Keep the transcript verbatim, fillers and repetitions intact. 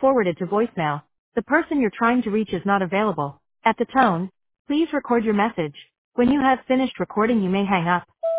forwarded to voicemail. The person you're trying to reach is not available. At the tone, please record your message. When you have finished recording, you may hang up.